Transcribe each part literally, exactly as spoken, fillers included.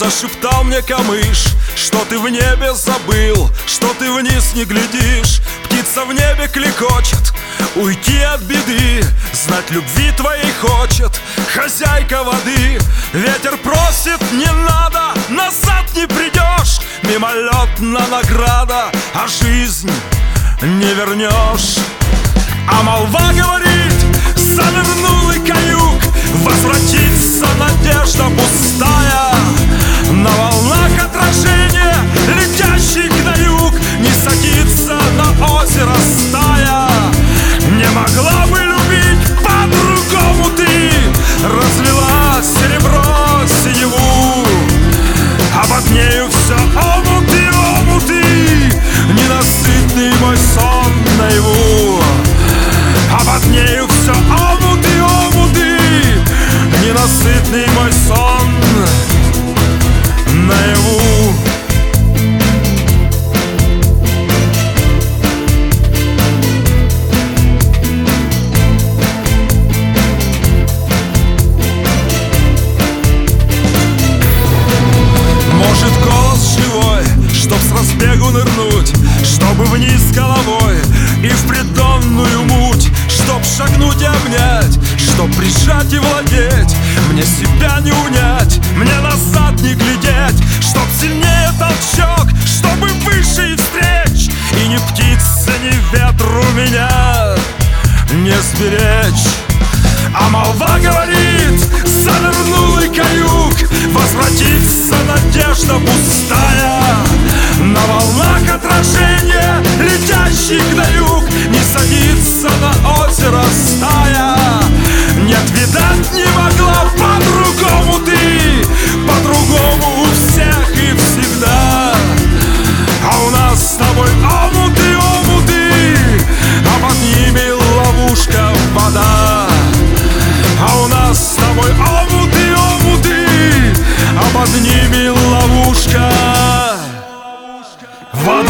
Зашептал мне камыш, что ты в небе забыл, что ты вниз не глядишь. Птица в небе клекочет, уйти от беды, знать любви твоей хочет хозяйка воды. Ветер просит, не надо, назад не придешь, мимолетна награда, а жизнь не вернешь. А молва говорит, завернул и каюк, возвратится надежда пустая. На волнах отражение, летящих на юг, не садится на озеро стая. Не могла бы любить по-другому ты, разлила серебро синеву, а под нею все омуты, омуты, ненасытный мой сон наяву. А под нею все омуты, омуты, ненасытный мой сон наяву. Может, голос живой, чтоб с разбегу нырнуть, чтобы вниз головой и в придонную муть, чтоб шагнуть и обнять, чтоб прижать и владеть. Мне себя не унять, мне назад не глядеть, чтоб сильнее толчок, чтобы выше и встреч. И ни птице, ни ветру меня не сберечь. А молва говорит, завернул и каюк, возвратится надежда пустая. На волнах отражение, летящих на юг, не садится на озеро стая. Нет, видать, не могла по-другому ты, по-другому у всех и всегда. А у нас с тобой омуты, омуты, а под ними ловушка вода. А у нас с тобой омуты, омуты, а под ними ловушка вода.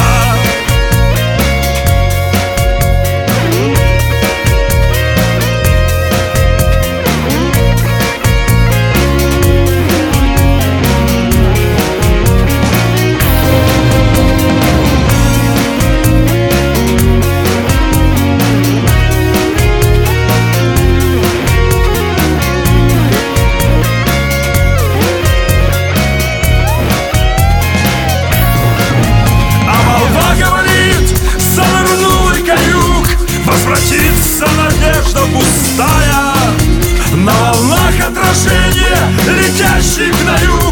Возвратится надежда пустая. На волнах отражение, летящих на юг,